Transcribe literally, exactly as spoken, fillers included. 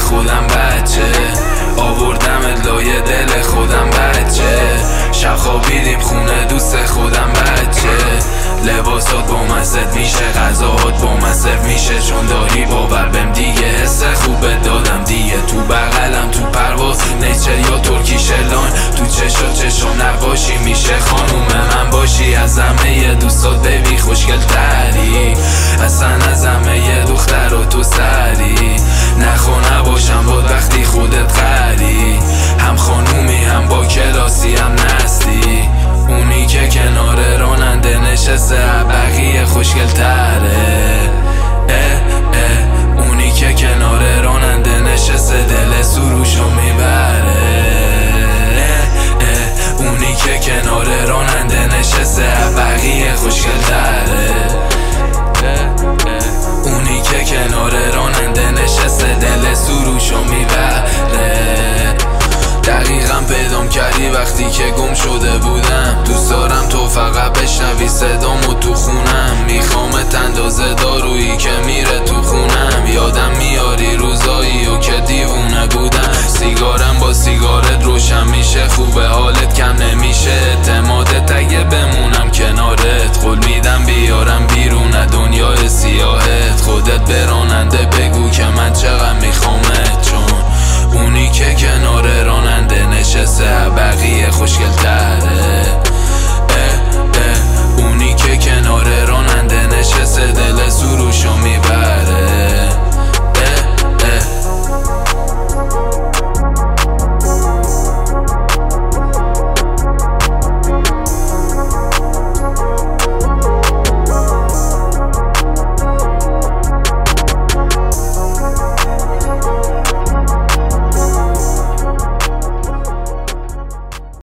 خودم بچه، آوردم لای دل خودم بچه، شب خوابیدیم خونه دوست خودم بچه، لباسات با مزد میشه، غذاهات با مصرف میشه، چون داری باور بهم دیگه، حس خوبت دادم دیگه، تو بغلم تو پرواز نیچر یا ترکی شلان، تو چشا چشم نقاشی میشه، خانوم من باشی، از همه دوستات بیبی خوشگل تری، اصلا از همه دختر و تو سری، نخوا نباشم با وقتی خودت قری، هم خانومی هم با کلاسی هم نستی، اونی که کنار راننده نشسته بقیه خوشگل تره، اه اه اونی که کنار راننده نشسته دل سروشو میبره، اه اه اونی که کنار راننده نشسته بقیه خوشگل تره، اونی که کنار راننده نشسته دل سروشو میبره. دقیقا پیدام کردی وقتی که گم شده بودم، دوست دارم تو فقط بشنوی صدامو تو خونم، میخوامت اندازه دارویی که میره تو خونم، یادم میاری روزایی و که دیوونه بودم، سیگارم با سیگارت روشن میشه، خوبه حالت کم نمیشه، اعتمادت اگه بمونم کنارت، قول میدم بیارم بیرون دنیای سیاهت، خودت به راننده بگو که من چقدر میخوامت، چون اونی که کنار راننده نشسته بقیه خوشگل